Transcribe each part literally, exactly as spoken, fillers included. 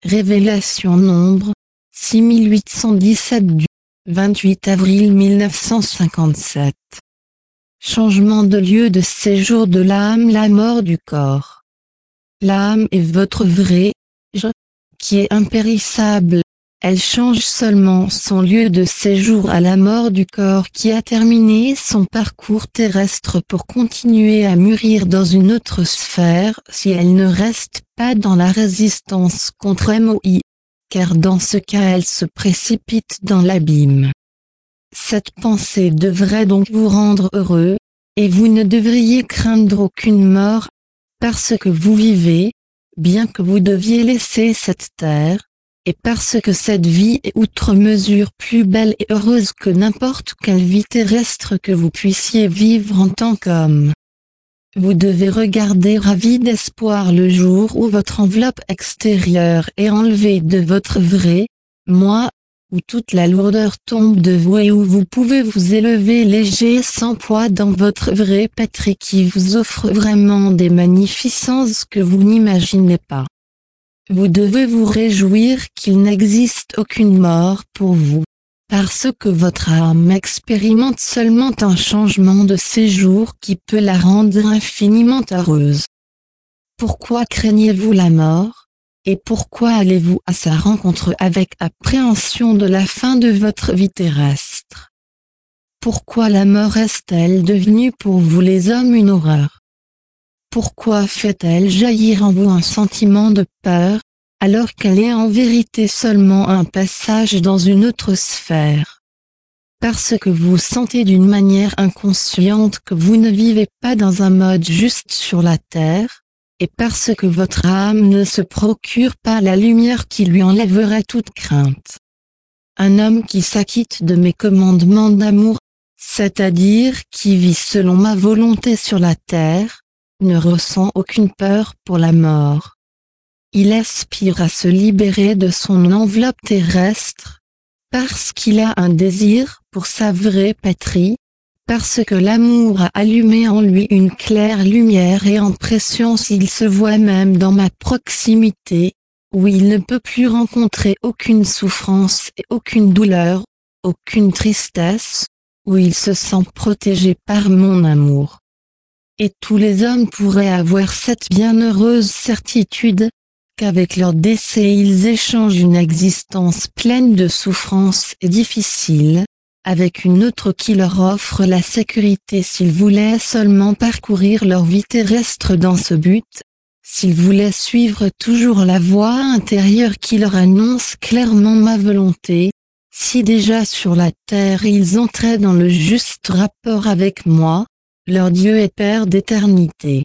Révélation Nombre, six mille huit cent dix-sept du vingt-huit avril mille neuf cent cinquante-sept. Changement de lieu de séjour de l'âme, la mort du corps. L'âme est votre vrai je, qui est impérissable. Elle change seulement son lieu de séjour à la mort du corps qui a terminé son parcours terrestre pour continuer à mûrir dans une autre sphère si elle ne reste pas dans la résistance contre M O I, car dans ce cas elle se précipite dans l'abîme. Cette pensée devrait donc vous rendre heureux, et vous ne devriez craindre aucune mort, parce que vous vivez, bien que vous deviez laisser cette terre, et parce que cette vie est outre mesure plus belle et heureuse que n'importe quelle vie terrestre que vous puissiez vivre en tant qu'homme. Vous devez regarder ravi d'espoir le jour où votre enveloppe extérieure est enlevée de votre vrai moi, où toute la lourdeur tombe de vous et où vous pouvez vous élever léger sans poids dans votre vraie patrie qui vous offre vraiment des magnificences que vous n'imaginez pas. Vous devez vous réjouir qu'il n'existe aucune mort pour vous, parce que votre âme expérimente seulement un changement de séjour qui peut la rendre infiniment heureuse. Pourquoi craignez-vous la mort, et pourquoi allez-vous à sa rencontre avec appréhension de la fin de votre vie terrestre? Pourquoi la mort est-elle devenue pour vous les hommes une horreur? Pourquoi fait-elle jaillir en vous un sentiment de peur, alors qu'elle est en vérité seulement un passage dans une autre sphère? Parce que vous sentez d'une manière inconsciente que vous ne vivez pas dans un mode juste sur la terre, et parce que votre âme ne se procure pas la lumière qui lui enlèverait toute crainte. Un homme qui s'acquitte de mes commandements d'amour, c'est-à-dire qui vit selon ma volonté sur la terre, ne ressent aucune peur pour la mort. Il aspire à se libérer de son enveloppe terrestre, parce qu'il a un désir pour sa vraie patrie, parce que l'amour a allumé en lui une claire lumière et en prescience il se voit même dans ma proximité, où il ne peut plus rencontrer aucune souffrance et aucune douleur, aucune tristesse, où il se sent protégé par mon amour. Et tous les hommes pourraient avoir cette bienheureuse certitude, qu'avec leur décès ils échangent une existence pleine de souffrances et difficile, avec une autre qui leur offre la sécurité s'ils voulaient seulement parcourir leur vie terrestre dans ce but, s'ils voulaient suivre toujours la voie intérieure qui leur annonce clairement ma volonté, si déjà sur la terre ils entraient dans le juste rapport avec moi, leur Dieu et Père d'éternité.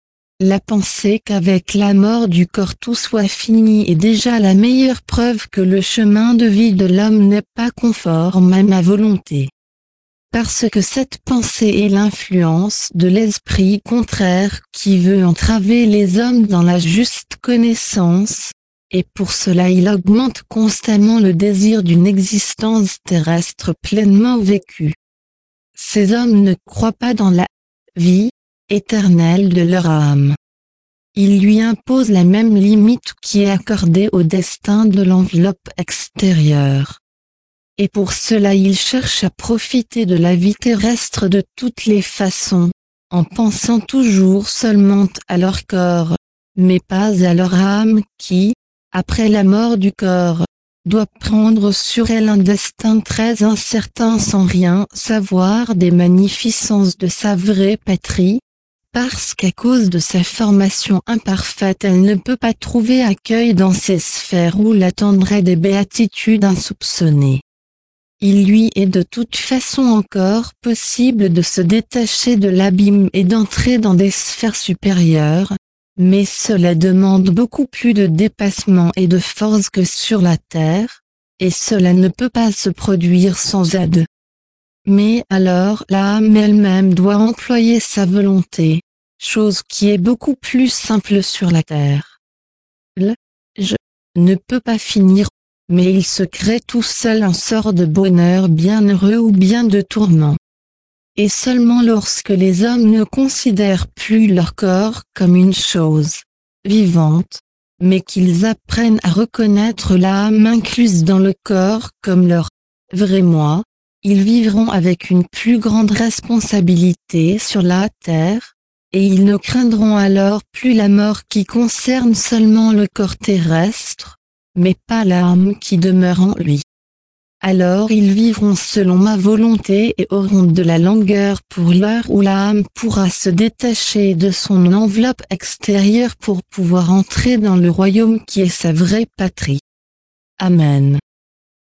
La pensée qu'avec la mort du corps tout soit fini est déjà la meilleure preuve que le chemin de vie de l'homme n'est pas conforme à ma volonté. Parce que cette pensée est l'influence de l'esprit contraire qui veut entraver les hommes dans la juste connaissance, et pour cela il augmente constamment le désir d'une existence terrestre pleinement vécue. Ces hommes ne croient pas dans la vie éternelle de leur âme. Il lui impose la même limite qui est accordée au destin de l'enveloppe extérieure. Et pour cela ils cherchent à profiter de la vie terrestre de toutes les façons, en pensant toujours seulement à leur corps, mais pas à leur âme qui, après la mort du corps, doit prendre sur elle un destin très incertain sans rien savoir des magnificences de sa vraie patrie, parce qu'à cause de sa formation imparfaite elle ne peut pas trouver accueil dans ces sphères où l'attendraient des béatitudes insoupçonnées. Il lui est de toute façon encore possible de se détacher de l'abîme et d'entrer dans des sphères supérieures, mais cela demande beaucoup plus de dépassement et de force que sur la terre, et cela ne peut pas se produire sans aide. Mais alors l'âme elle-même doit employer sa volonté, chose qui est beaucoup plus simple sur la terre. Le je ne peut pas finir, mais il se crée tout seul un sort de bonheur bienheureux ou bien de tourment. Et seulement lorsque les hommes ne considèrent plus leur corps comme une chose vivante, mais qu'ils apprennent à reconnaître l'âme incluse dans le corps comme leur vrai moi, ils vivront avec une plus grande responsabilité sur la terre, et ils ne craindront alors plus la mort qui concerne seulement le corps terrestre, mais pas l'âme qui demeure en lui. Alors ils vivront selon ma volonté et auront de la langueur pour l'heure où l'âme pourra se détacher de son enveloppe extérieure pour pouvoir entrer dans le royaume qui est sa vraie patrie. Amen.